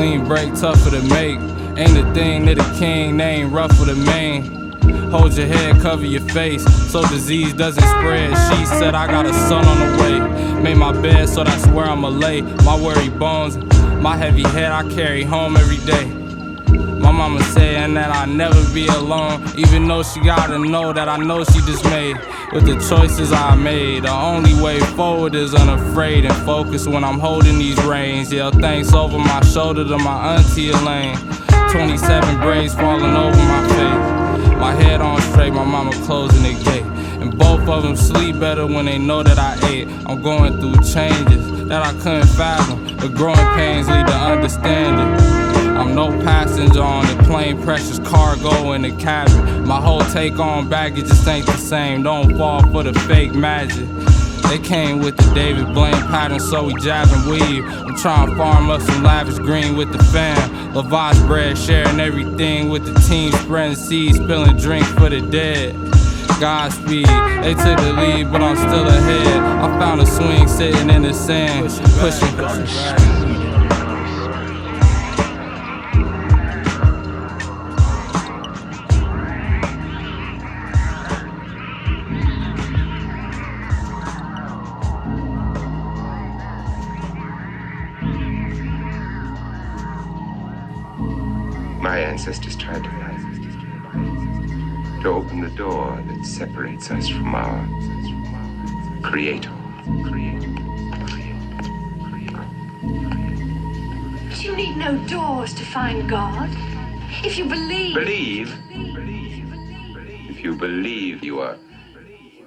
Clean break, tougher to make. Ain't a thing that a king, they ain't ruffle the mane. Hold your head, cover your face, so disease doesn't spread. She said I got a son on the way. Made my bed so that's where I'ma lay. My worry bones, my heavy head I carry home every day. My mama saying that I'll never be alone, even though she gotta know that I know she dismayed with the choices I made. The only way forward is unafraid and focused when I'm holding these reins. Yell thanks over my shoulder to my auntie Elaine. 27 braids falling over my face. My head on straight, my mama closing the gate. And both of them sleep better when they know that I ate. I'm going through changes that I couldn't fathom. The growing pains lead to understanding. I'm no passenger on the plane, precious cargo in the cabin. My whole take on baggage just ain't the same. Don't fall for the fake magic. They came with the David Blaine pattern, so we jab and weave. I'm trying to farm up some lavish green with the fam. Lavash bread, sharing everything with the team, spreading seeds, spilling drink for the dead. Godspeed, they took the lead, but I'm still ahead. I found a swing sitting in the sand, pushing back. My ancestors tried to open the door that separates us from our Creator. But you need no doors to find God. If you believe. Believe? If you believe, you are